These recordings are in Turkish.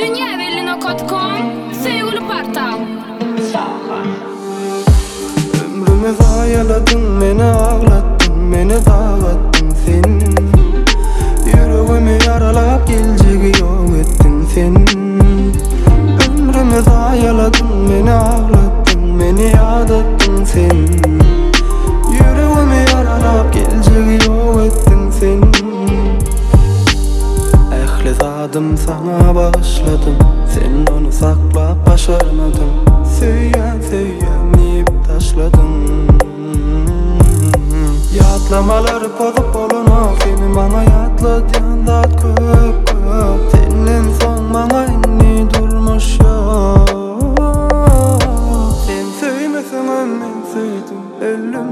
Künjävellinä.com Sevgili-portal. Ömrümü zayaladın, beni ağlattın, beni dağlattın sen. Yüreğimi yaralap geleceği yok ettin sen. Ömrümü zayaladın, beni ağlattın, beni yadattın sen. Yüreğimi yaralap geleceği yok ettin sen. Ehlizadım sana bağışladım, sen onu saklap başarmadın. Söyleyen deyip taşladın. Yatlamaları kodup olana, seni bana yatladığın dat köp köp. Senin son bana inni durmuş yok. Sen söymesen ben söyledim ölüm.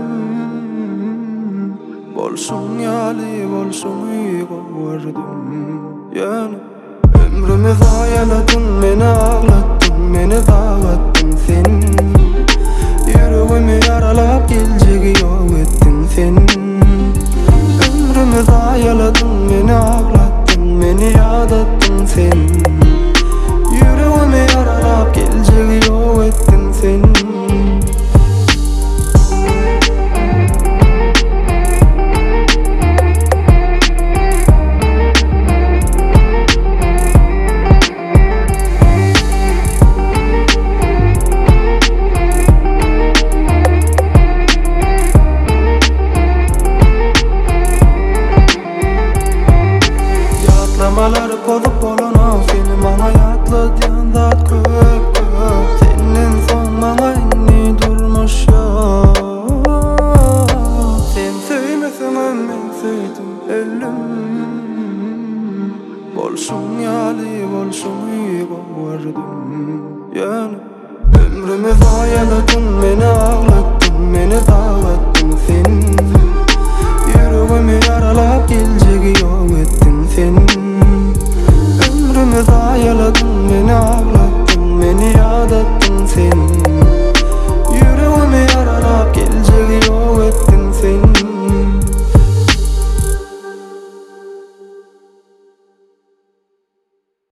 Bolsun yali, bolsun iyi gördüm. Yani ömrümü zayaladın, beni ağlattın, beni dağlattın sen. Yüreğimi yaralap geleceği yok ettin sen. Ömrümü zayaladın, beni ağlattın, beni yadattın sen. Yüreğimi yaralap geleceği yok ettin sen. Yatlamaları kodup olana, seni bana yatladığın dat köp köp. Senin son bana inni durmuş yok. Sen söymesen ben söyledim ölüm. Bolsun yali, bolsun iyi gördüm. Yani ömrümü zayaladın, beni ağlattın, beni dağlattın.